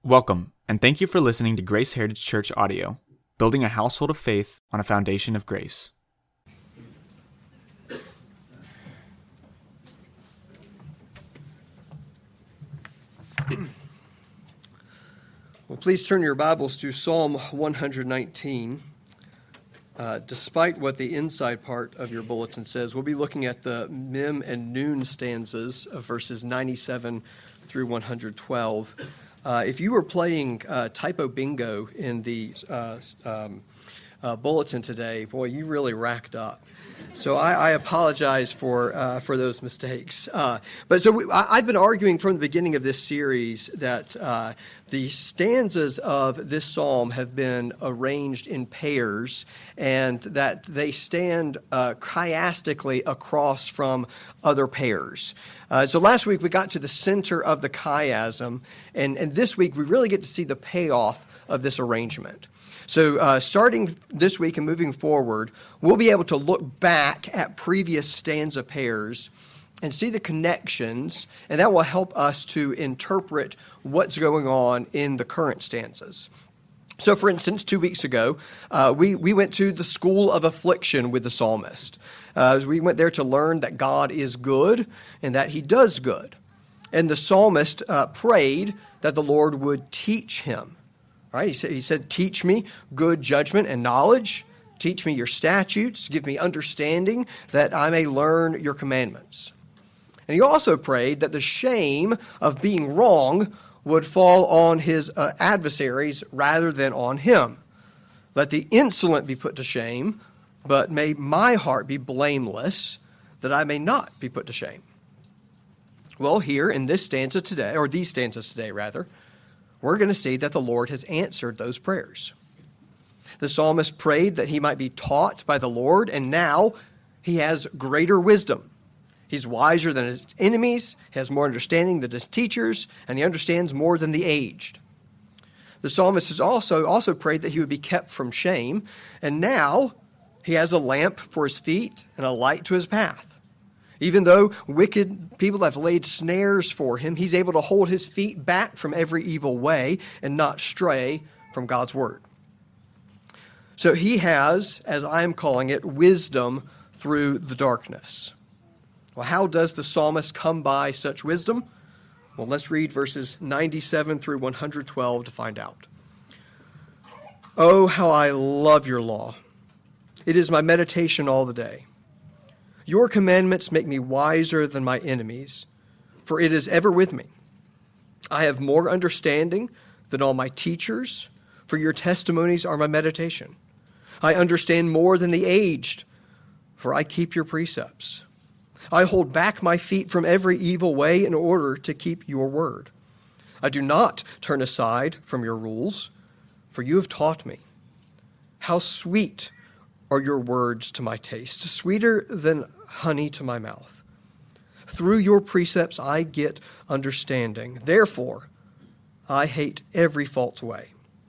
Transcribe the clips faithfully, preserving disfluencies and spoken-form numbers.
Welcome, and thank you for listening to Grace Heritage Church Audio, building a household of faith on a foundation of grace. Well, please turn your Bibles to Psalm one nineteen. Uh, despite what the inside part of your bulletin says, we'll be looking at the mem and noon stanzas of verses ninety-seven through one twelve. Uh, if you were playing uh, typo bingo in the uh, um, uh, bulletin today, boy, you really racked up. So I, I apologize for uh, for those mistakes. Uh, but so we, I, I've been arguing from the beginning of this series that uh, the stanzas of this psalm have been arranged in pairs, and that they stand uh, chiastically across from other pairs. Uh, so last week we got to the center of the chiasm, and, and this week we really get to see the payoff of this arrangement. So uh, starting this week and moving forward, we'll be able to look back at previous stanza pairs and see the connections, and that will help us to interpret what's going on in the current stanzas. So, for instance, two weeks ago, uh, we, we went to the school of affliction with the psalmist. Uh, we went there to learn that God is good and that he does good. And the psalmist uh, prayed that the Lord would teach him. Right? He said, he said, teach me good judgment and knowledge. Teach me your statutes. Give me understanding that I may learn your commandments. And he also prayed that the shame of being wrong would fall on his uh, adversaries rather than on him. Let the insolent be put to shame, but may my heart be blameless, that I may not be put to shame. Well, here in this stanza today, or these stanzas today, rather, we're going to see that the Lord has answered those prayers. The psalmist prayed that he might be taught by the Lord, and now he has greater wisdom. He's wiser than his enemies, has more understanding than his teachers, and he understands more than the aged. The psalmist has also, also prayed that he would be kept from shame, and now he has a lamp for his feet and a light to his path. Even though wicked people have laid snares for him, he's able to hold his feet back from every evil way and not stray from God's word. So he has, as I'm calling it, wisdom through the darkness. Well, how does the psalmist come by such wisdom? Well, let's read verses ninety-seven through one twelve to find out. Oh, how I love your law. It is my meditation all the day. Your commandments make me wiser than my enemies, for it is ever with me. I have more understanding than all my teachers, for your testimonies are my meditation. I understand more than the aged, for I keep your precepts. I hold back my feet from every evil way in order to keep your word. I do not turn aside from your rules, for you have taught me. How sweet are your words to my taste, sweeter than honey to my mouth. Through your precepts I get understanding. Therefore, I hate every false way.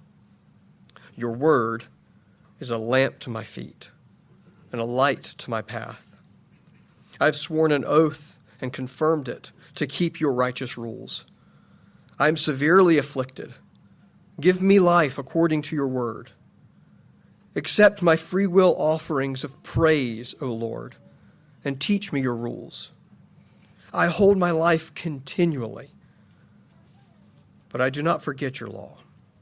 Your word is a lamp to my feet and a light to my path. I have sworn an oath and confirmed it to keep your righteous rules. I am severely afflicted. Give me life according to your word. Accept my free will offerings of praise, O Lord, and teach me your rules. I hold my life continually, but I do not forget your law.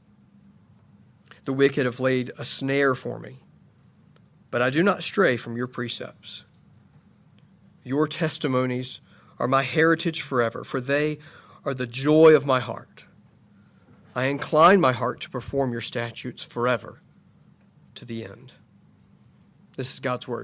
The wicked have laid a snare for me, but I do not stray from your precepts. Your testimonies are my heritage forever, for they are the joy of my heart. I incline my heart to perform your statutes forever, to the end. This is God's word.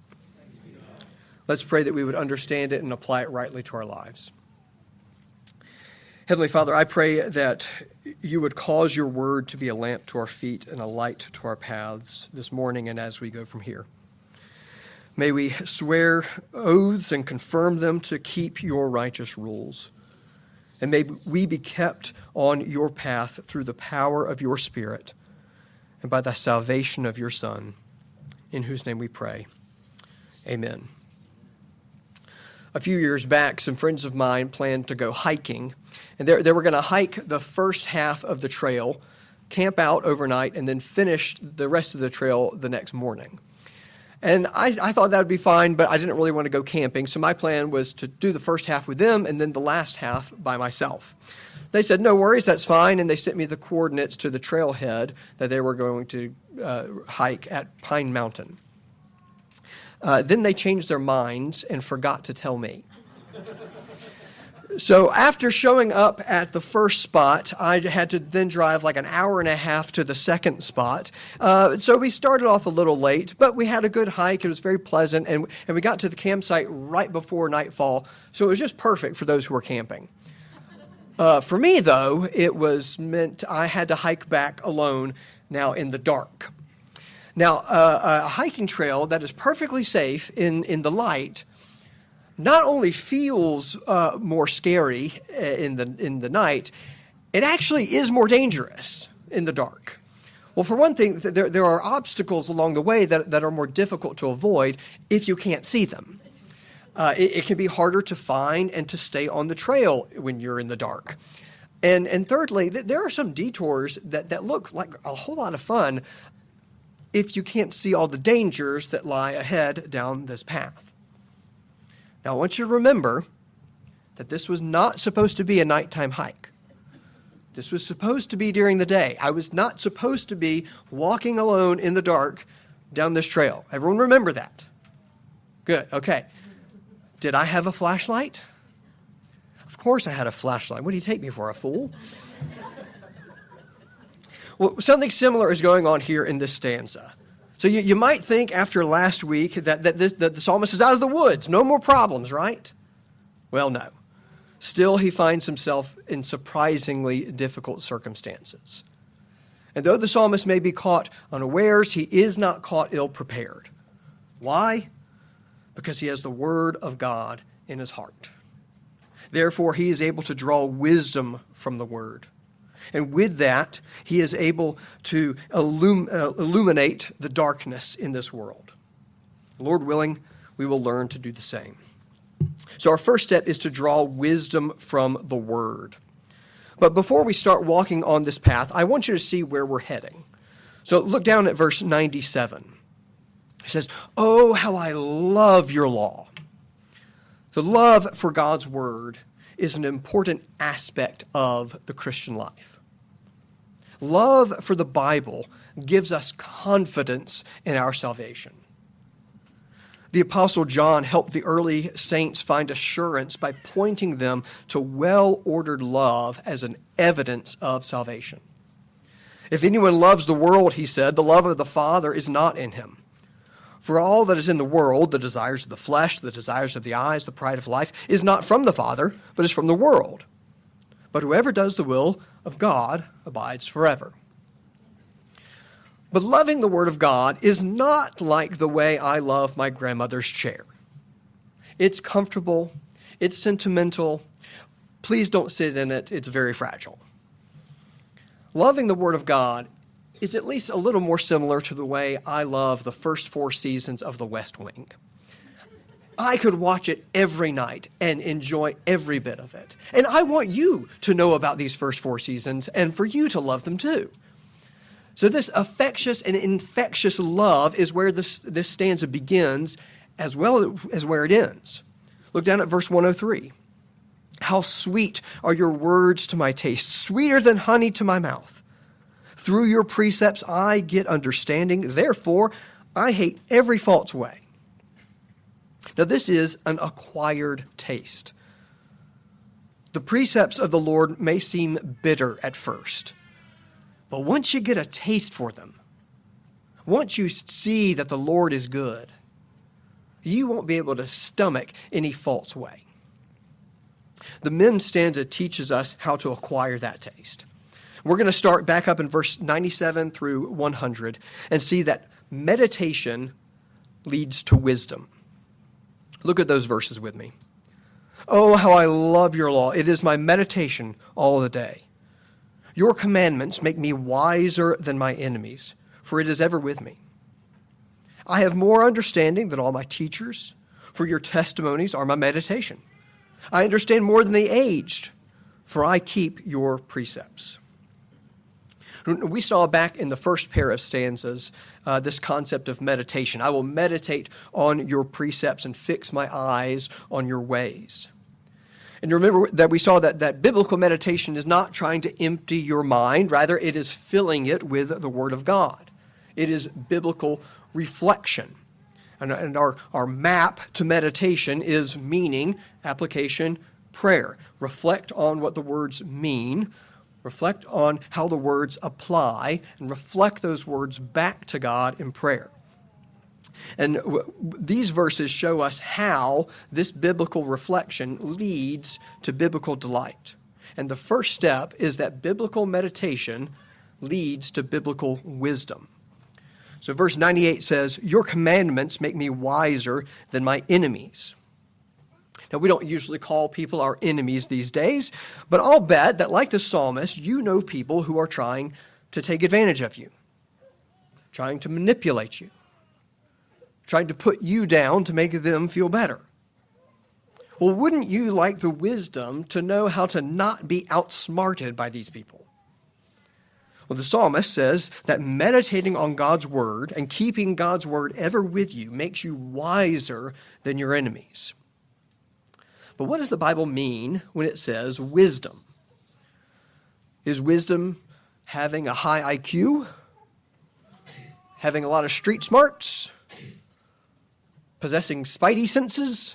Let's pray that we would understand it and apply it rightly to our lives. Heavenly Father, I pray that you would cause your word to be a lamp to our feet and a light to our paths this morning and as we go from here. May we swear oaths and confirm them to keep your righteous rules. And may we be kept on your path through the power of your Spirit and by the salvation of your Son, in whose name we pray. Amen. A few years back, some friends of mine planned to go hiking, and they they were going to hike the first half of the trail, camp out overnight, and then finish the rest of the trail the next morning. And I, I thought that would be fine, but I didn't really want to go camping, so my plan was to do the first half with them and then the last half by myself. They said, no worries, that's fine, and they sent me the coordinates to the trailhead that they were going to uh, hike at Pine Mountain. Uh, then they changed their minds and forgot to tell me. So after showing up at the first spot, I had to then drive like an hour and a half to the second spot. Uh, so we started off a little late, but we had a good hike. It was very pleasant, and, and we got to the campsite right before nightfall, so it was just perfect for those who were camping. Uh, for me, though, it was meant I had to hike back alone now in the dark. Now, uh, a hiking trail that is perfectly safe in, in the light not only feels uh, more scary in the in the night, it actually is more dangerous in the dark. Well, for one thing, there, there are obstacles along the way that, that are more difficult to avoid if you can't see them. Uh, it, it can be harder to find and to stay on the trail when you're in the dark. And and thirdly, th- there are some detours that, that look like a whole lot of fun if you can't see all the dangers that lie ahead down this path. Now, I want you to remember that this was not supposed to be a nighttime hike. This was supposed to be during the day. I was not supposed to be walking alone in the dark down this trail. Everyone remember that? Good, okay. Did I have a flashlight? Of course I had a flashlight. What do you take me for, a fool? Well, something similar is going on here in this stanza. So you, you might think after last week that, that, this, that the psalmist is out of the woods, no more problems, right? Well, no. Still, he finds himself in surprisingly difficult circumstances. And though the psalmist may be caught unawares, he is not caught ill-prepared. Why? Because he has the word of God in his heart. Therefore, he is able to draw wisdom from the word. And with that, he is able to illum- uh, illuminate the darkness in this world. Lord willing, we will learn to do the same. So our first step is to draw wisdom from the Word. But before we start walking on this path, I want you to see where we're heading. So look down at verse ninety-seven. It says, "Oh, how I love your law." The love for God's Word is an important aspect of the Christian life. Love for the Bible gives us confidence in our salvation. The Apostle John helped the early saints find assurance by pointing them to well-ordered love as an evidence of salvation. If anyone loves the world, he said, the love of the Father is not in him. For all that is in the world, the desires of the flesh, the desires of the eyes, the pride of life, is not from the Father, but is from the world. But whoever does the will of God abides forever. But loving the Word of God is not like the way I love my grandmother's chair. It's comfortable, it's sentimental. Please don't sit in it, it's very fragile. Loving the Word of God is at least a little more similar to the way I love the first four seasons of The West Wing. I could watch it every night and enjoy every bit of it. And I want you to know about these first four seasons and for you to love them too. So this affectious and infectious love is where this, this stanza begins as well as where it ends. Look down at verse one oh three. "How sweet are your words to my taste, sweeter than honey to my mouth. Through your precepts I get understanding, therefore I hate every false way." Now this is an acquired taste. The precepts of the Lord may seem bitter at first, but once you get a taste for them, once you see that the Lord is good, you won't be able to stomach any false way. The Mem stanza teaches us how to acquire that taste. We're going to start back up in verse ninety-seven through one hundred and see that meditation leads to wisdom. Look at those verses with me. "Oh, how I love your law. It is my meditation all the day. Your commandments make me wiser than my enemies, for it is ever with me. I have more understanding than all my teachers, for your testimonies are my meditation. I understand more than the aged, for I keep your precepts. We saw back in the first pair of stanzas uh, this concept of meditation. I will meditate on your precepts and fix my eyes on your ways. And remember that we saw that, that biblical meditation is not trying to empty your mind. Rather, it is filling it with the Word of God. It is biblical reflection. And, and our, our map to meditation is meaning, application, prayer. Reflect on what the words mean. Reflect on how the words apply. And reflect those words back to God in prayer. And w- these verses show us how this biblical reflection leads to biblical delight. And the first step is that biblical meditation leads to biblical wisdom. So verse ninety-eight says, your commandments make me wiser than my enemies. Now, we don't usually call people our enemies these days, but I'll bet that like the psalmist, you know people who are trying to take advantage of you, trying to manipulate you, trying to put you down to make them feel better. Well, wouldn't you like the wisdom to know how to not be outsmarted by these people? Well, the psalmist says that meditating on God's word and keeping God's word ever with you makes you wiser than your enemies. But what does the Bible mean when it says wisdom? Is wisdom having a high I Q? Having a lot of street smarts? Possessing spidey senses?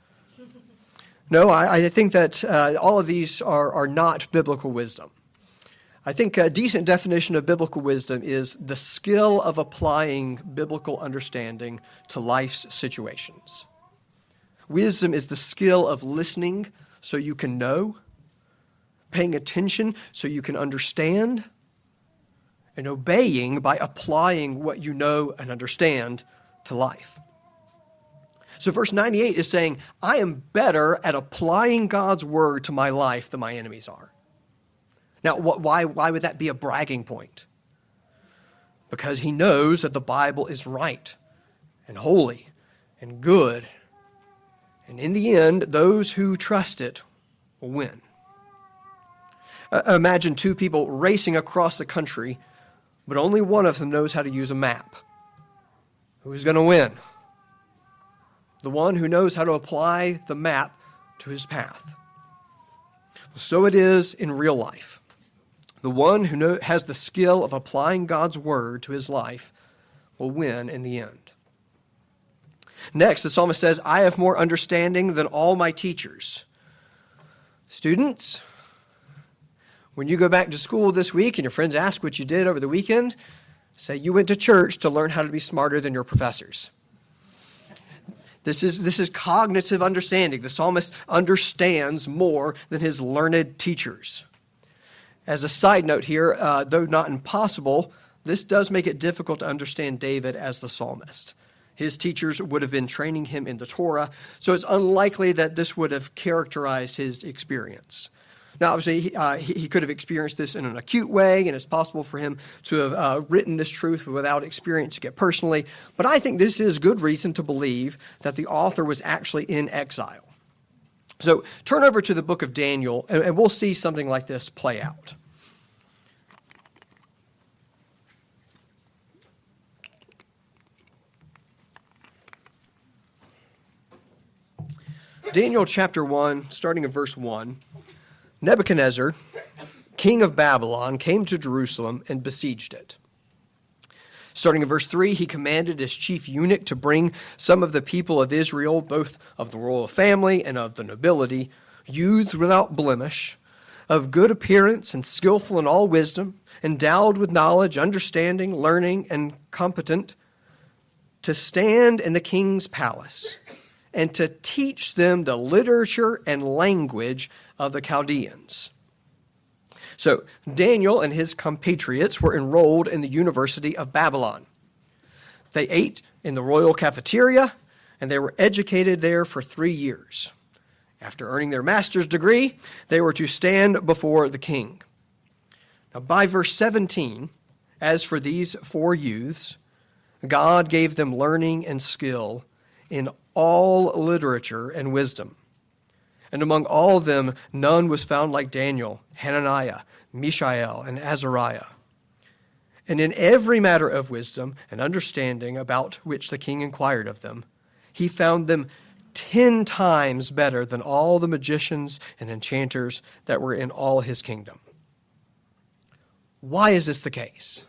No, I, I think that uh, all of these are, are not biblical wisdom. I think a decent definition of biblical wisdom is the skill of applying biblical understanding to life's situations. Wisdom is the skill of listening so you can know, paying attention so you can understand, and obeying by applying what you know and understand to life. So verse ninety-eight is saying, I am better at applying God's word to my life than my enemies are. Now, why, why would that be a bragging point? Because he knows that the Bible is right and holy and good. And in the end, those who trust it will win. Uh, imagine two people racing across the country, but only one of them knows how to use a map. Who's going to win? The one who knows how to apply the map to his path. So it is in real life. The one who know, has the skill of applying God's word to his life will win in the end. Next, the psalmist says, I have more understanding than all my teachers. Students, when you go back to school this week and your friends ask what you did over the weekend, say you went to church to learn how to be smarter than your professors. This is, this is cognitive understanding. The psalmist understands more than his learned teachers. As a side note here, uh, though not impossible, this does make it difficult to understand David as the psalmist. His teachers would have been training him in the Torah, so it's unlikely that this would have characterized his experience. Now, obviously, uh, he, he could have experienced this in an acute way, and it's possible for him to have uh, written this truth without experiencing it personally. But I think this is good reason to believe that the author was actually in exile. So turn over to the book of Daniel, and, and we'll see something like this play out. Daniel chapter one, starting at verse one. Nebuchadnezzar, king of Babylon, came to Jerusalem and besieged it. Starting in verse three, he commanded his chief eunuch to bring some of the people of Israel, both of the royal family and of the nobility, youths without blemish, of good appearance and skillful in all wisdom, endowed with knowledge, understanding, learning, and competent, to stand in the king's palace and to teach them the literature and language of the Chaldeans. So Daniel and his compatriots were enrolled in the University of Babylon. They ate in the royal cafeteria, and they were educated there for three years. After earning their master's degree, they were to stand before the king. Now, by verse seventeen, as for these four youths, God gave them learning and skill in all literature and wisdom. And among all of them, none was found like Daniel, Hananiah, Mishael, and Azariah. And in every matter of wisdom and understanding about which the king inquired of them, he found them ten times better than all the magicians and enchanters that were in all his kingdom. Why is this the case?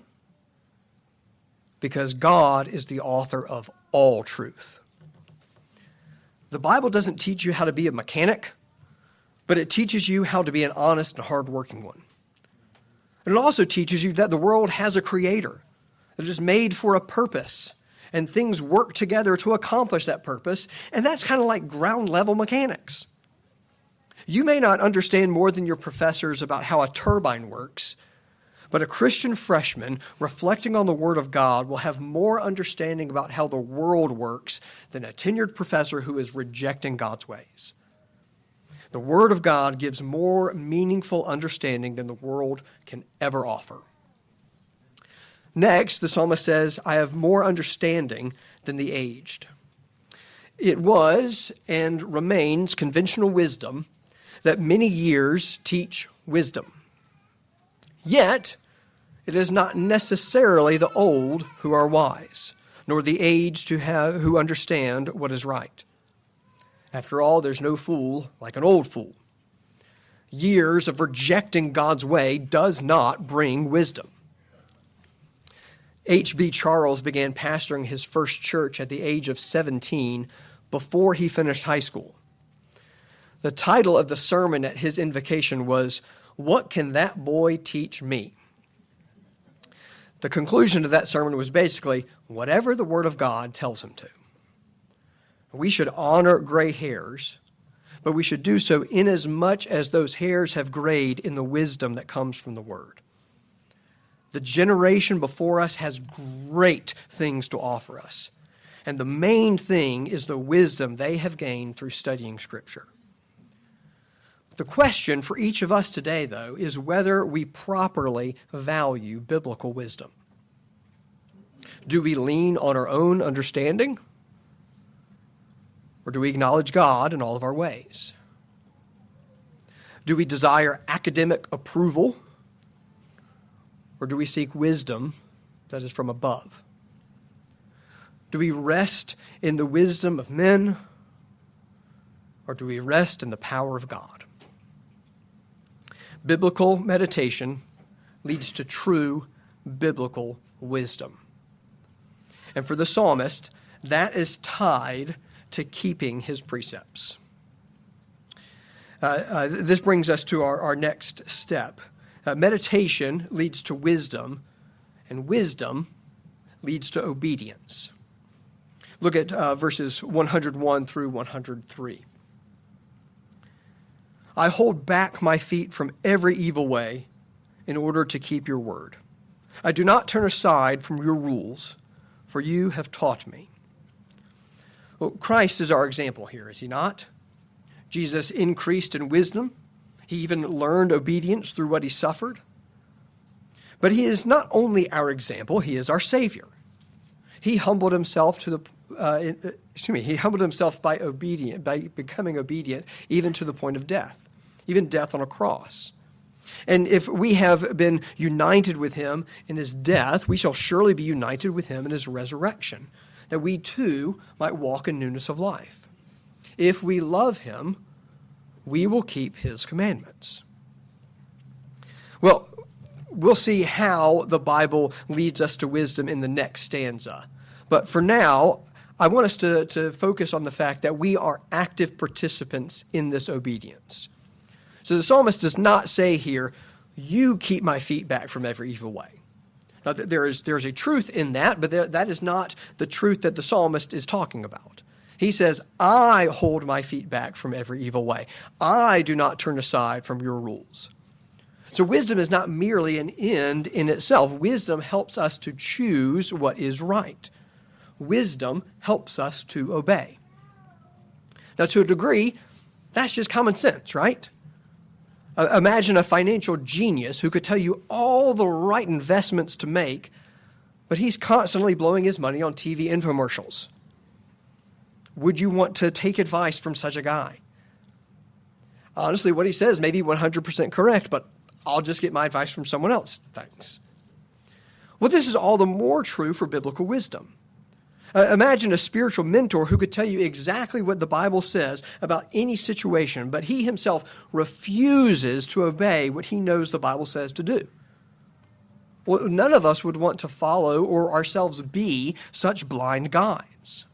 Because God is the author of all truth. The Bible doesn't teach you how to be a mechanic, but it teaches you how to be an honest and hardworking one. And it also teaches you that the world has a creator that is made for a purpose, and things work together to accomplish that purpose, and that's kind of like ground level mechanics. You may not understand more than your professors about how a turbine works, but a Christian freshman reflecting on the Word of God will have more understanding about how the world works than a tenured professor who is rejecting God's ways. The Word of God gives more meaningful understanding than the world can ever offer. Next, the psalmist says, I have more understanding than the aged. It was and remains conventional wisdom that many years teach wisdom. Yet, it is not necessarily the old who are wise, nor the aged who have, who understand what is right. After all, there's no fool like an old fool. Years of rejecting God's way does not bring wisdom. H B Charles began pastoring his first church at the age of seventeen before he finished high school. The title of the sermon at his invocation was, What Can That Boy Teach Me? The conclusion of that sermon was basically, whatever the Word of God tells him to. We should honor gray hairs, but we should do so inasmuch as those hairs have grayed in the wisdom that comes from the Word. The generation before us has great things to offer us, and the main thing is the wisdom they have gained through studying Scripture. The question for each of us today, though, is whether we properly value biblical wisdom. Do we lean on our own understanding? Or do we acknowledge God in all of our ways? Do we desire academic approval? Or do we seek wisdom that is from above? Do we rest in the wisdom of men? Or do we rest in the power of God? Biblical meditation leads to true biblical wisdom. And for the psalmist, that is tied to keeping his precepts. Uh, uh, this brings us to our, our next step. Uh, meditation leads to wisdom, and wisdom leads to obedience. Look at uh, verses one hundred one through one hundred three. I hold back my feet from every evil way in order to keep your word. I do not turn aside from your rules, for you have taught me. Well, Christ is our example here, is he not? Jesus increased in wisdom. He even learned obedience through what he suffered. But he is not only our example, he is our Savior. He humbled himself to the uh, excuse me, he humbled himself by obedient, by becoming obedient even to the point of death, even death on a cross. And if we have been united with him in his death, we shall surely be united with him in his resurrection, that we too might walk in newness of life. If we love him, we will keep his commandments. Well, we'll see how the Bible leads us to wisdom in the next stanza. But for now, I want us to, to focus on the fact that we are active participants in this obedience. So the psalmist does not say here, you keep my feet back from every evil way. Now, there is there's a truth in that, but there, that is not the truth that the psalmist is talking about. He says, I hold my feet back from every evil way. I do not turn aside from your rules. So wisdom is not merely an end in itself. Wisdom helps us to choose what is right. Wisdom helps us to obey. Now, to a degree, that's just common sense, right? Uh, imagine a financial genius who could tell you all the right investments to make, but he's constantly blowing his money on T V infomercials. Would you want to take advice from such a guy? Honestly, what he says may be one hundred percent correct, but I'll just get my advice from someone else. Thanks. Well, this is all the more true for biblical wisdom. Uh, imagine a spiritual mentor who could tell you exactly what the Bible says about any situation, but he himself refuses to obey what he knows the Bible says to do. Well, none of us would want to follow or ourselves be such blind guides.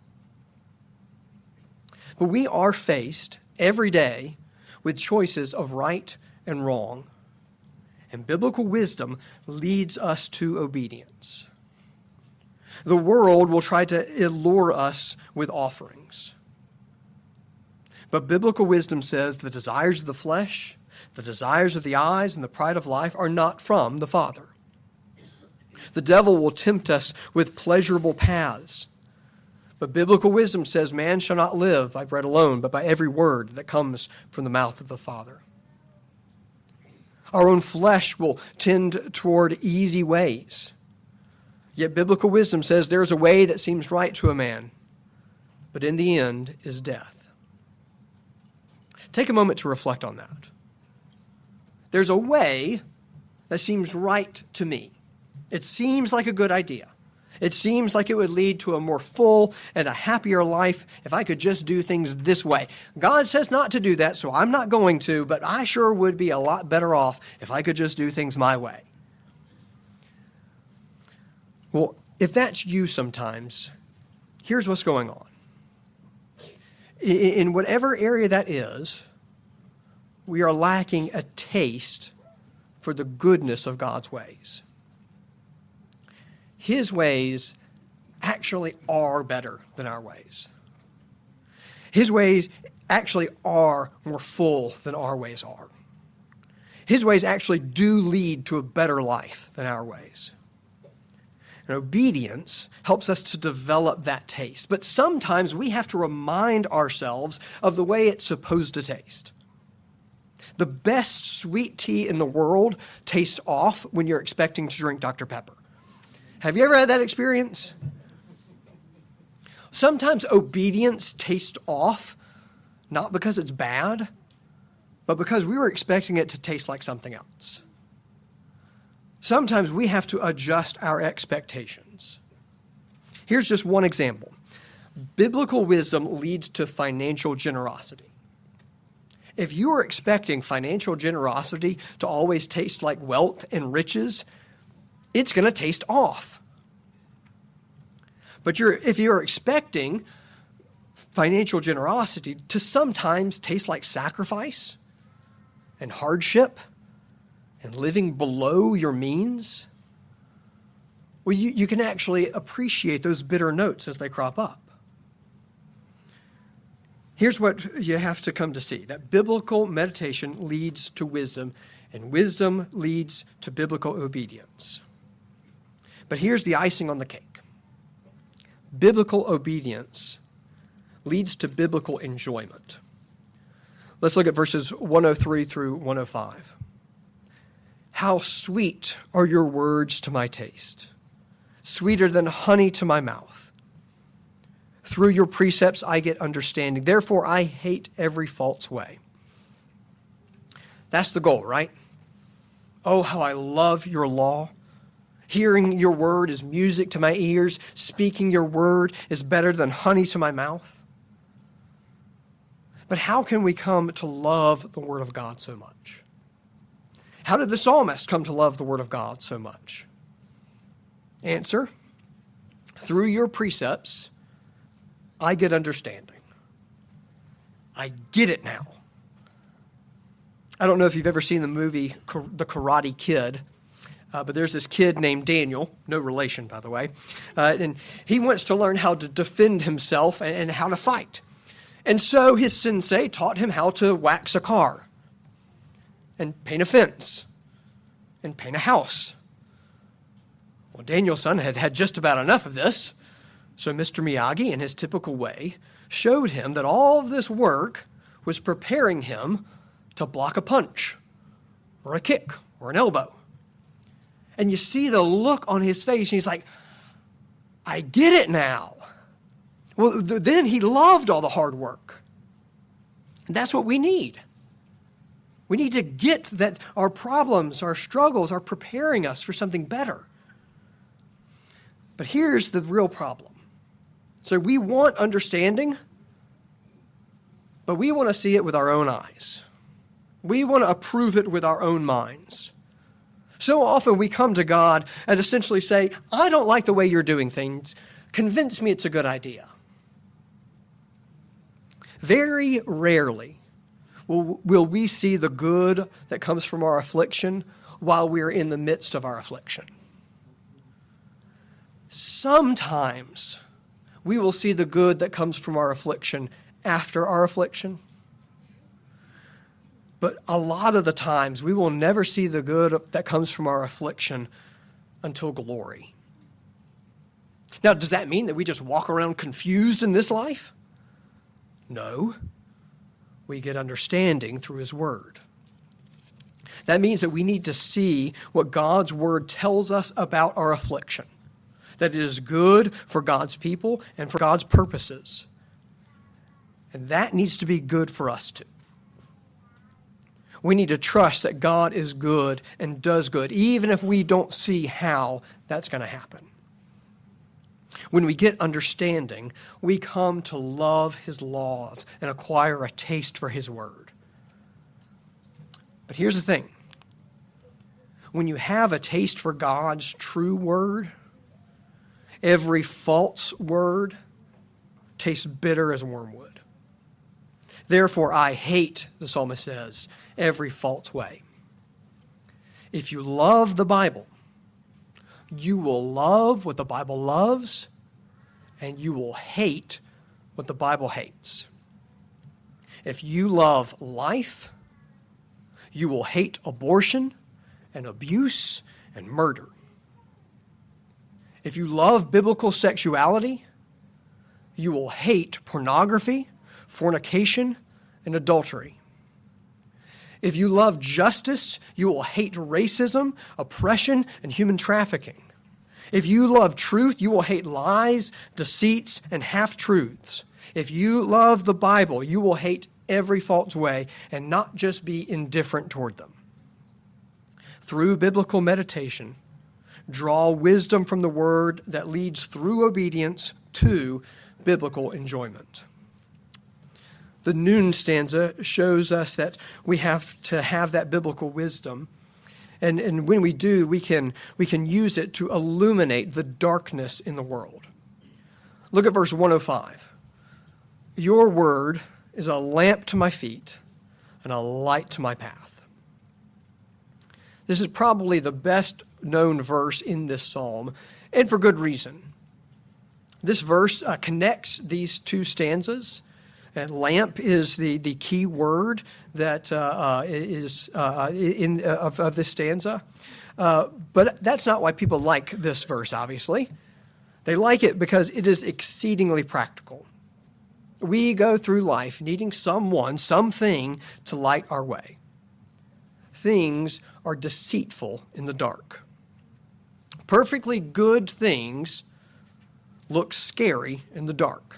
But we are faced every day with choices of right and wrong, and biblical wisdom leads us to obedience. The world will try to allure us with offerings. But biblical wisdom says the desires of the flesh, the desires of the eyes, and the pride of life are not from the Father. The devil will tempt us with pleasurable paths. But biblical wisdom says man shall not live by bread alone, but by every word that comes from the mouth of the Father. Our own flesh will tend toward easy ways. Yet biblical wisdom says there is a way that seems right to a man, but in the end is death. Take a moment to reflect on that. There's a way that seems right to me. It seems like a good idea. It seems like it would lead to a more full and a happier life if I could just do things this way. God says not to do that, so I'm not going to, but I sure would be a lot better off if I could just do things my way. Well, if that's you sometimes, here's what's going on. In whatever area that is, we are lacking a taste for the goodness of God's ways. His ways actually are better than our ways. His ways actually are more full than our ways are. His ways actually do lead to a better life than our ways. And obedience helps us to develop that taste. But sometimes we have to remind ourselves of the way it's supposed to taste. The best sweet tea in the world tastes off when you're expecting to drink Doctor Pepper. Have you ever had that experience? Sometimes obedience tastes off, not because it's bad, but because we were expecting it to taste like something else. Sometimes we have to adjust our expectations. Here's just one example. Biblical wisdom leads to financial generosity. If you are expecting financial generosity to always taste like wealth and riches, it's going to taste off. But you're, if you're expecting financial generosity to sometimes taste like sacrifice and hardship and living below your means, well, you, you can actually appreciate those bitter notes as they crop up. Here's what you have to come to see, that biblical meditation leads to wisdom, and wisdom leads to biblical obedience. But here's the icing on the cake. Biblical obedience leads to biblical enjoyment. Let's look at verses one oh three through one oh five. How sweet are your words to my taste, sweeter than honey to my mouth. Through your precepts I get understanding. Therefore I hate every false way. That's the goal, right? Oh, how I love your law. Hearing your word is music to my ears. Speaking your word is better than honey to my mouth. But how can we come to love the word of God so much? How did the psalmist come to love the word of God so much? Answer, through your precepts, I get understanding. I get it now. I don't know if you've ever seen the movie The Karate Kid, uh, but there's this kid named Daniel, no relation, by the way, uh, and he wants to learn how to defend himself and, and how to fight. And so his sensei taught him how to wax a car and paint a fence and paint a house. Well, Daniel's son had had just about enough of this, so Mister Miyagi, in his typical way, showed him that all of this work was preparing him to block a punch or a kick or an elbow. And you see the look on his face, and he's like, I get it now. Well, th- then he loved all the hard work. And that's what we need. We need to get that our problems, our struggles are preparing us for something better. But here's the real problem. So we want understanding, but we want to see it with our own eyes. We want to approve it with our own minds. So often we come to God and essentially say, I don't like the way you're doing things. Convince me it's a good idea. Very rarely will, will we see the good that comes from our affliction while we're in the midst of our affliction. Sometimes we will see the good that comes from our affliction after our affliction. But a lot of the times, we will never see the good that comes from our affliction until glory. Now, does that mean that we just walk around confused in this life? No. We get understanding through His Word. That means that we need to see what God's Word tells us about our affliction, that it is good for God's people and for God's purposes. And that needs to be good for us too. We need to trust that God is good and does good, even if we don't see how that's going to happen. When we get understanding, we come to love His laws and acquire a taste for His Word. But here's the thing. When you have a taste for God's true Word, every false word tastes bitter as wormwood. Therefore, I hate, the psalmist says, every false way. If you love the Bible, you will love what the Bible loves, and you will hate what the Bible hates. If you love life, you will hate abortion and abuse and murder. If you love biblical sexuality, you will hate pornography, fornication, and adultery. If you love justice, you will hate racism, oppression, and human trafficking. If you love truth, you will hate lies, deceits, and half-truths. If you love the Bible, you will hate every false way and not just be indifferent toward them. Through biblical meditation, draw wisdom from the Word that leads through obedience to biblical enjoyment. The noon stanza shows us that we have to have that biblical wisdom. And, and when we do, we can, we can use it to illuminate the darkness in the world. Look at verse one oh five. Your word is a lamp to my feet and a light to my path. This is probably the best known verse in this psalm, and for good reason. This verse uh, connects these two stanzas. And lamp is the, the key word that uh, uh, is uh, in uh, of, of this stanza. Uh, but that's not why people like this verse, obviously. They like it because it is exceedingly practical. We go through life needing someone, something to light our way. Things are deceitful in the dark. Perfectly good things look scary in the dark.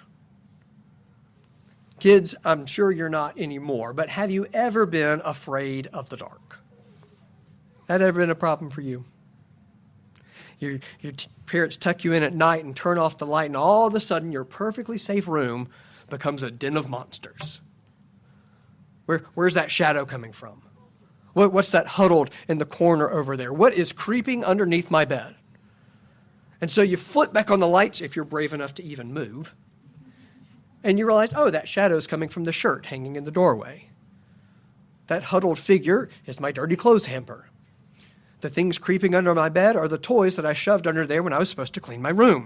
Kids, I'm sure you're not anymore, but have you ever been afraid of the dark? That ever been a problem for you? Your, your t- parents tuck you in at night and turn off the light, and all of a sudden your perfectly safe room becomes a den of monsters. Where, where's that shadow coming from? What, what's that huddled in the corner over there? What is creeping underneath my bed? And so you flip back on the lights if you're brave enough to even move. And you realize, oh, that shadow is coming from the shirt hanging in the doorway. That huddled figure is my dirty clothes hamper. The things creeping under my bed are the toys that I shoved under there when I was supposed to clean my room.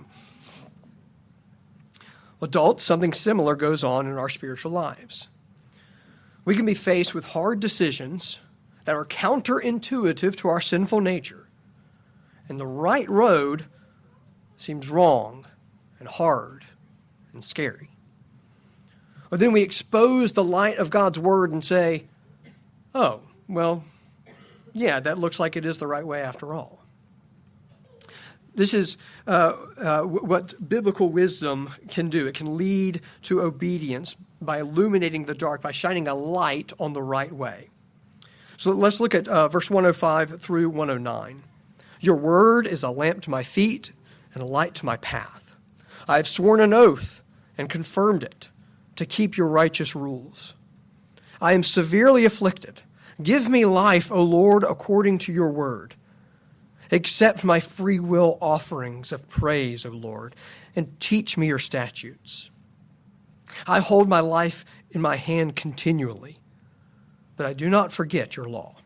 Adults, something similar goes on in our spiritual lives. We can be faced with hard decisions that are counterintuitive to our sinful nature. And the right road seems wrong and hard and scary. Or then we expose the light of God's Word and say, oh, well, yeah, that looks like it is the right way after all. This is uh, uh, what biblical wisdom can do. It can lead to obedience by illuminating the dark, by shining a light on the right way. So let's look at uh, verse one oh five through one oh nine. Your word is a lamp to my feet and a light to my path. I have sworn an oath and confirmed it to keep your righteous rules. I am severely afflicted. Give me life, O Lord, according to your word. Accept my free will offerings of praise, O Lord, and teach me your statutes. I hold my life in my hand continually, but I do not forget your law.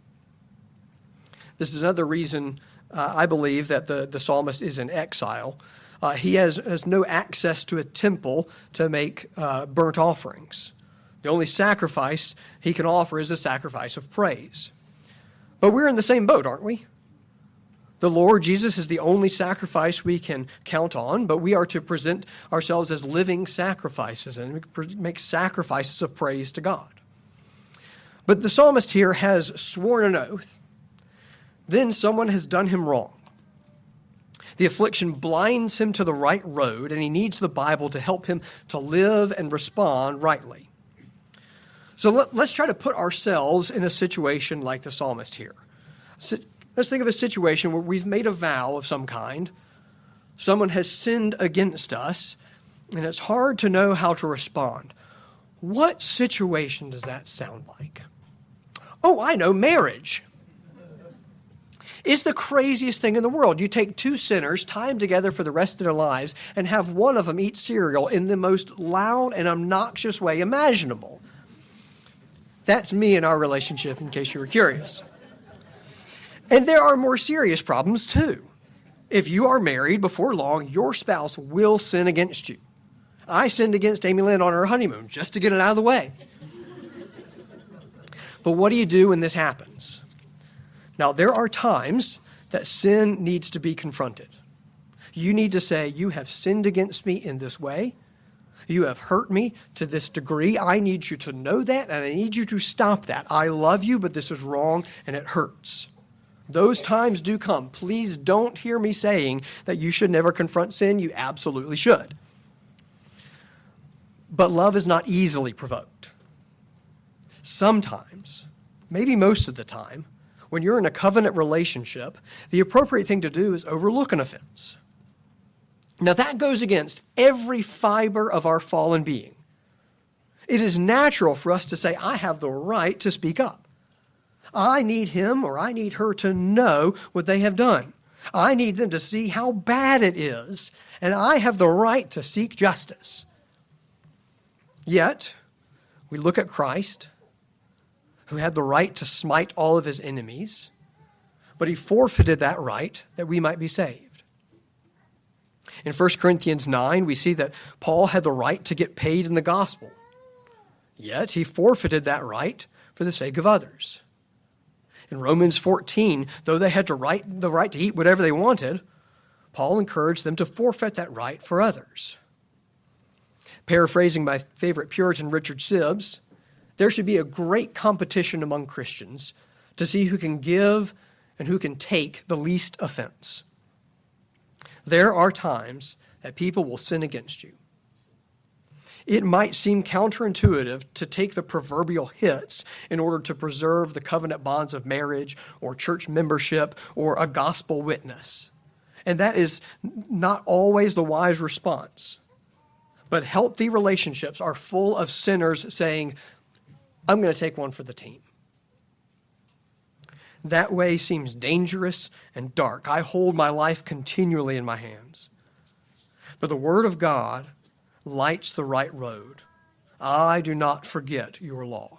This is another reason uh, I believe that the, the psalmist is in exile. Uh, he has, has no access to a temple to make uh, burnt offerings. The only sacrifice he can offer is a sacrifice of praise. But we're in the same boat, aren't we? The Lord Jesus is the only sacrifice we can count on, but we are to present ourselves as living sacrifices and make sacrifices of praise to God. But the psalmist here has sworn an oath. Then someone has done him wrong. The affliction blinds him to the right road, and he needs the Bible to help him to live and respond rightly. So let, let's try to put ourselves in a situation like the psalmist here. Let's think of a situation where we've made a vow of some kind. Someone has sinned against us, and it's hard to know how to respond. What situation does that sound like? Oh, I know, marriage. It's the craziest thing in the world. You take two sinners, tie them together for the rest of their lives, and have one of them eat cereal in the most loud and obnoxious way imaginable. That's me in our relationship, in case you were curious. And there are more serious problems, too. If you are married, before long, your spouse will sin against you. I sinned against Amy Lynn on her honeymoon, just to get it out of the way. But what do you do when this happens? Now, there are times that sin needs to be confronted. You need to say, you have sinned against me in this way. You have hurt me to this degree. I need you to know that, and I need you to stop that. I love you, but this is wrong, and it hurts. Those times do come. Please don't hear me saying that you should never confront sin. You absolutely should. But love is not easily provoked. Sometimes, maybe most of the time, when you're in a covenant relationship, the appropriate thing to do is overlook an offense. Now, that goes against every fiber of our fallen being. It is natural for us to say, I have the right to speak up. I need him or I need her to know what they have done. I need them to see how bad it is, and I have the right to seek justice. Yet, we look at Christ, who had the right to smite all of his enemies, but he forfeited that right that we might be saved. In First Corinthians nine, we see that Paul had the right to get paid in the gospel, yet he forfeited that right for the sake of others. In Romans fourteen, though they had to right, the right to eat whatever they wanted, Paul encouraged them to forfeit that right for others. Paraphrasing my favorite Puritan, Richard Sibbes, there should be a great competition among Christians to see who can give and who can take the least offense. There are times that people will sin against you. It might seem counterintuitive to take the proverbial hits in order to preserve the covenant bonds of marriage or church membership or a gospel witness. And that is not always the wise response. But healthy relationships are full of sinners saying, I'm going to take one for the team. That way seems dangerous and dark. I hold my life continually in my hands. But the Word of God lights the right road. I do not forget your law.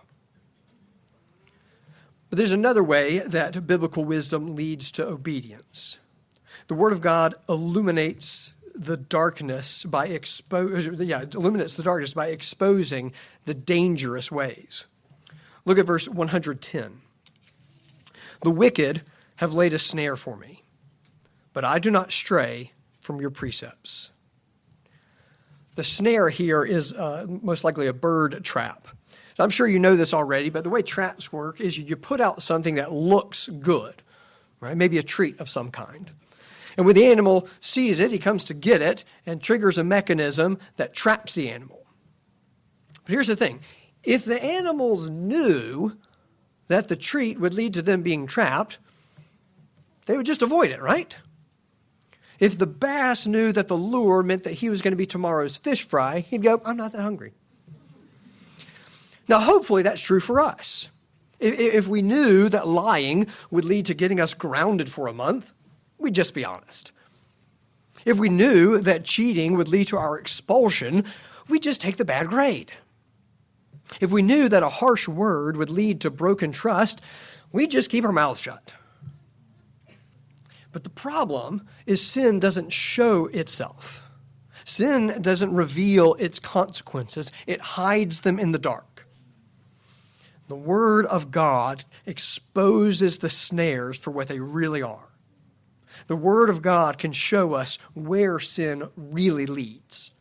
But there's another way that biblical wisdom leads to obedience. The Word of God illuminates the darkness by expo- yeah, it illuminates the darkness by exposing the dangerous ways. Look at verse one hundred ten. The wicked have laid a snare for me, but I do not stray from your precepts. The snare here is uh, most likely a bird trap. I'm sure you know this already, but the way traps work is you put out something that looks good, right? Maybe a treat of some kind. And when the animal sees it, he comes to get it and triggers a mechanism that traps the animal. But here's the thing. If the animals knew that the treat would lead to them being trapped, they would just avoid it, right? If the bass knew that the lure meant that he was going to be tomorrow's fish fry, he'd go, I'm not that hungry. Now, hopefully that's true for us. If we knew that lying would lead to getting us grounded for a month, we'd just be honest. If we knew that cheating would lead to our expulsion, we'd just take the bad grade. If we knew that a harsh word would lead to broken trust, we'd just keep our mouths shut. But the problem is sin doesn't show itself. Sin doesn't reveal its consequences. It hides them in the dark. The Word of God exposes the snares for what they really are. The Word of God can show us where sin really leads.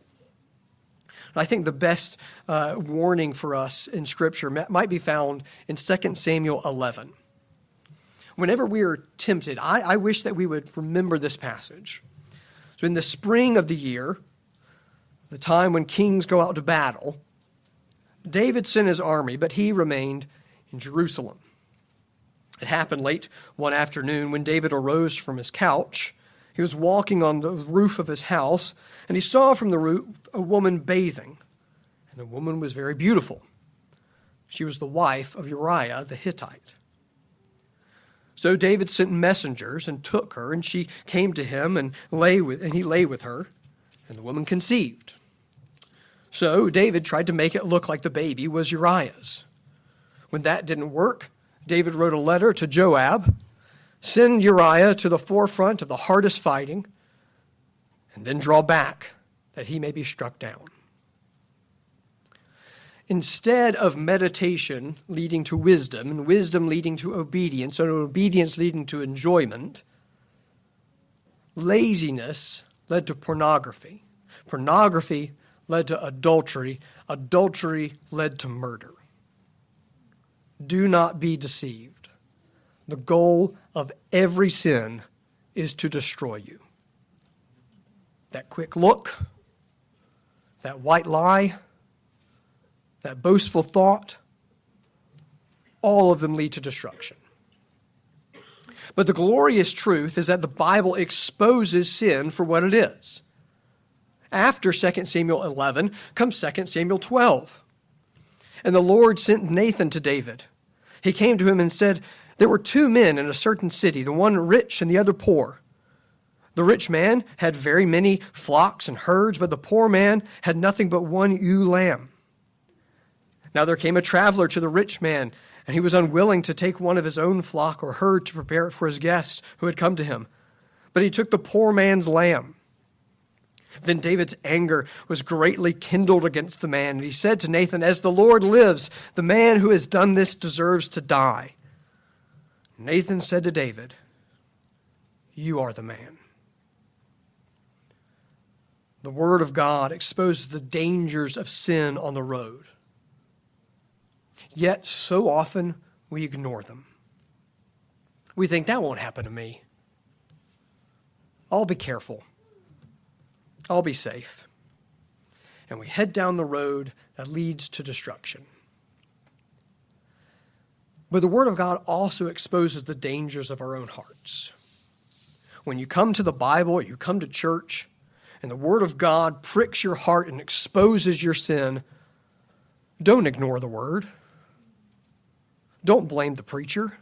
I think the best uh, warning for us in Scripture might be found in Second Samuel eleven. Whenever we are tempted, I, I wish that we would remember this passage. So in the spring of the year, the time when kings go out to battle, David sent his army, but he remained in Jerusalem. It happened late one afternoon when David arose from his couch. He was walking on the roof of his house, and he saw from the roof a woman bathing. And the woman was very beautiful. She was the wife of Uriah the Hittite. So David sent messengers and took her, and she came to him and lay with, and he lay with her, and the woman conceived. So David tried to make it look like the baby was Uriah's. When that didn't work, David wrote a letter to Joab, send Uriah to the forefront of the hardest fighting, and then draw back that he may be struck down. Instead of meditation leading to wisdom, and wisdom leading to obedience, and obedience leading to enjoyment, laziness led to pornography. Pornography led to adultery. Adultery led to murder. Do not be deceived. The goal of every sin is to destroy you. That quick look, that white lie, that boastful thought, all of them lead to destruction. But the glorious truth is that the Bible exposes sin for what it is. After Second Samuel eleven comes Second Samuel twelve. And the Lord sent Nathan to David. He came to him and said, there were two men in a certain city, the one rich and the other poor. The rich man had very many flocks and herds, but the poor man had nothing but one ewe lamb. Now there came a traveler to the rich man, and he was unwilling to take one of his own flock or herd to prepare it for his guest who had come to him. But he took the poor man's lamb. Then David's anger was greatly kindled against the man, and he said to Nathan, as the Lord lives, the man who has done this deserves to die. Nathan said to David, you are the man. The Word of God exposes the dangers of sin on the road. Yet so often we ignore them. We think that won't happen to me. I'll be careful. I'll be safe. And we head down the road that leads to destruction. But the Word of God also exposes the dangers of our own hearts. When you come to the Bible, or you come to church, and the Word of God pricks your heart and exposes your sin, don't ignore the Word. Don't blame the preacher.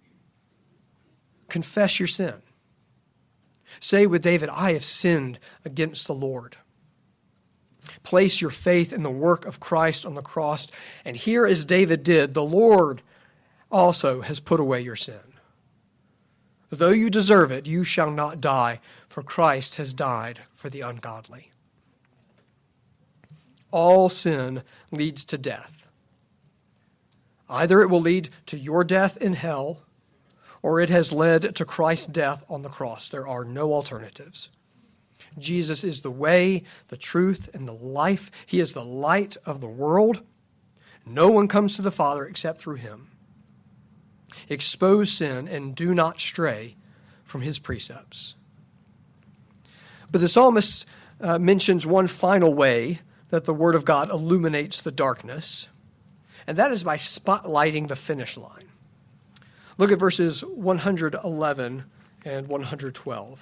Confess your sin. Say with David, I have sinned against the Lord. Place your faith in the work of Christ on the cross. And here, as David did, the Lord also has put away your sin. Though you deserve it, you shall not die, for Christ has died for the ungodly. All sin leads to death. Either it will lead to your death in hell, or it has led to Christ's death on the cross. There are no alternatives. Jesus is the way, the truth, and the life. He is the light of the world. No one comes to the Father except through him. Expose sin and do not stray from his precepts. But the psalmist uh, mentions one final way that the Word of God illuminates the darkness, and that is by spotlighting the finish line. Look at verses one hundred eleven and one hundred twelve.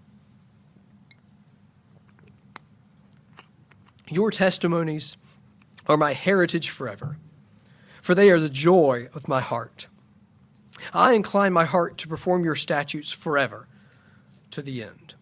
Your testimonies are my heritage forever, for they are the joy of my heart. I incline my heart to perform your statutes forever, to the end.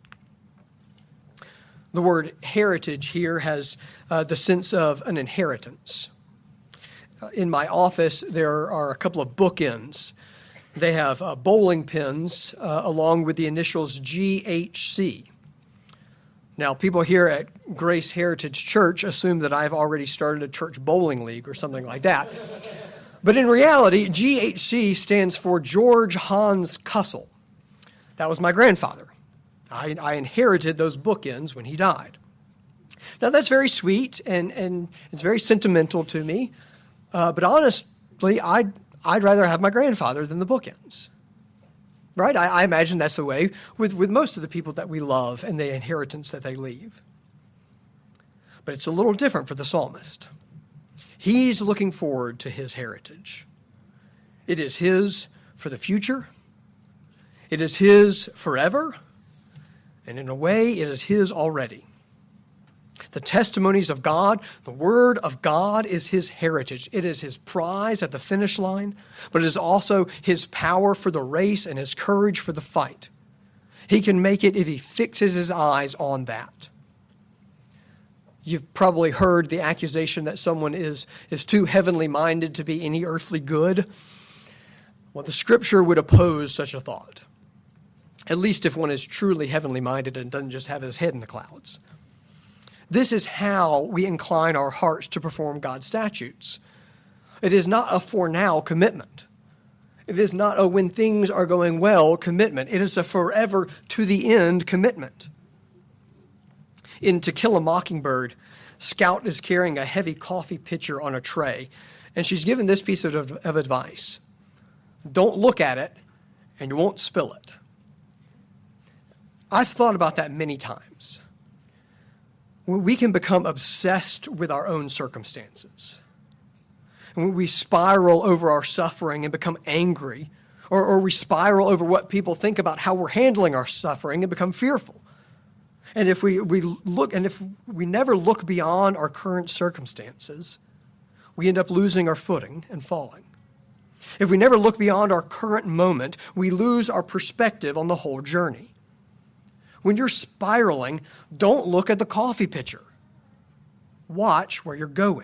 The word heritage here has uh, the sense of an inheritance. Uh, in my office, there are a couple of bookends. They have uh, bowling pins uh, along with the initials G H C. Now, people here at Grace Heritage Church assume that I've already started a church bowling league or something like that. But in reality, G H C stands for George Hans Kussel. That was my grandfather. I, I inherited those bookends when he died. Now, that's very sweet, and, and it's very sentimental to me. Uh, but honestly, I'd, I'd rather have my grandfather than the bookends. Right? I, I imagine that's the way with, with most of the people that we love and the inheritance that they leave. But it's a little different for the psalmist. He's looking forward to his heritage. It is his for the future. It is his forever. And in a way, it is his already. The testimonies of God, the word of God is his heritage. It is his prize at the finish line, but it is also his power for the race and his courage for the fight. He can make it if he fixes his eyes on that. You've probably heard the accusation that someone is, is too heavenly minded to be any earthly good. Well, the scripture would oppose such a thought, at least if one is truly heavenly minded and doesn't just have his head in the clouds. This is how we incline our hearts to perform God's statutes. It is not a for now commitment. It is not a when things are going well commitment. It is a forever to the end commitment. In To Kill a Mockingbird, Scout is carrying a heavy coffee pitcher on a tray, and she's given this piece of, of advice. Don't look at it, and you won't spill it. I've thought about that many times. We can become obsessed with our own circumstances. And we spiral over our suffering and become angry, or, or we spiral over what people think about how we're handling our suffering and become fearful. And if we, we look, and if we never look beyond our current circumstances, we end up losing our footing and falling. If we never look beyond our current moment, we lose our perspective on the whole journey. When you're spiraling, don't look at the coffee pitcher. Watch where you're going.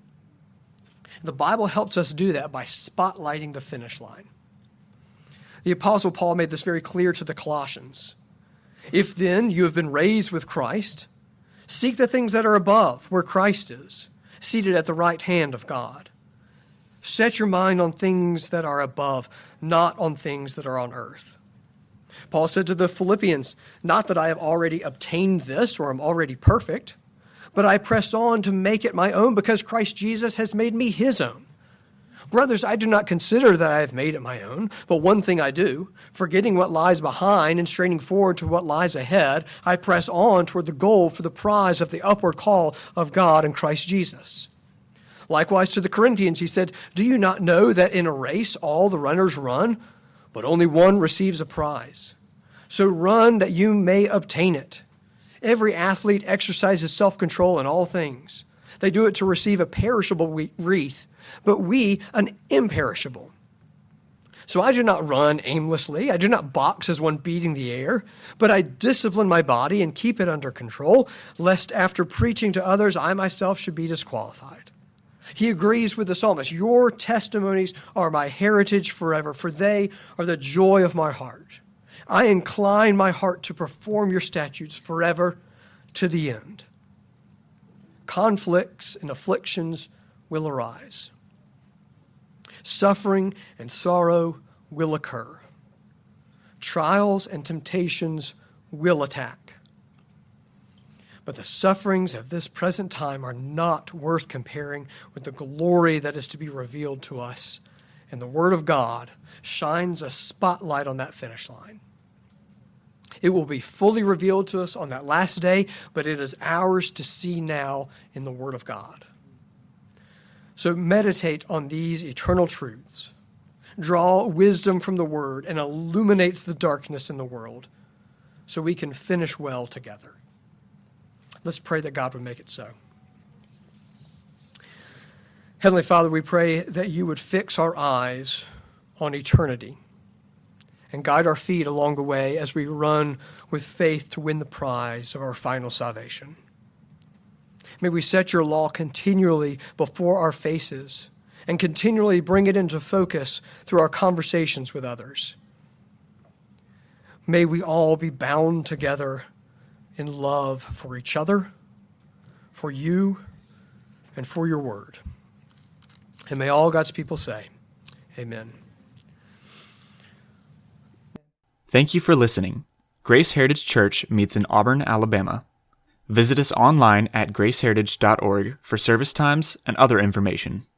The Bible helps us do that by spotlighting the finish line. The Apostle Paul made this very clear to the Colossians. If then you have been raised with Christ, seek the things that are above, where Christ is, seated at the right hand of God. Set your mind on things that are above, not on things that are on earth. Paul said to the Philippians, not that I have already obtained this or am already perfect, but I press on to make it my own because Christ Jesus has made me his own. Brothers, I do not consider that I have made it my own, but one thing I do, forgetting what lies behind and straining forward to what lies ahead, I press on toward the goal for the prize of the upward call of God in Christ Jesus. Likewise to the Corinthians, he said, do you not know that in a race all the runners run, but only one receives a prize? So run that you may obtain it. Every athlete exercises self-control in all things. They do it to receive a perishable wreath, but we an imperishable. So I do not run aimlessly. I do not box as one beating the air, but I discipline my body and keep it under control, lest after preaching to others, I myself should be disqualified. He agrees with the psalmist. Your testimonies are my heritage forever, for they are the joy of my heart. I incline my heart to perform your statutes forever to the end. Conflicts and afflictions will arise. Suffering and sorrow will occur. Trials and temptations will attack. But the sufferings of this present time are not worth comparing with the glory that is to be revealed to us. And the Word of God shines a spotlight on that finish line. It will be fully revealed to us on that last day, but it is ours to see now in the Word of God. So meditate on these eternal truths. Draw wisdom from the Word and illuminate the darkness in the world so we can finish well together. Let's pray that God would make it so. Heavenly Father, we pray that you would fix our eyes on eternity and guide our feet along the way as we run with faith to win the prize of our final salvation. May we set your law continually before our faces and continually bring it into focus through our conversations with others. May we all be bound together in love for each other, for you, and for your word. And may all God's people say, amen. Thank you for listening. Grace Heritage Church meets in Auburn, Alabama. Visit us online at grace heritage dot org for service times and other information.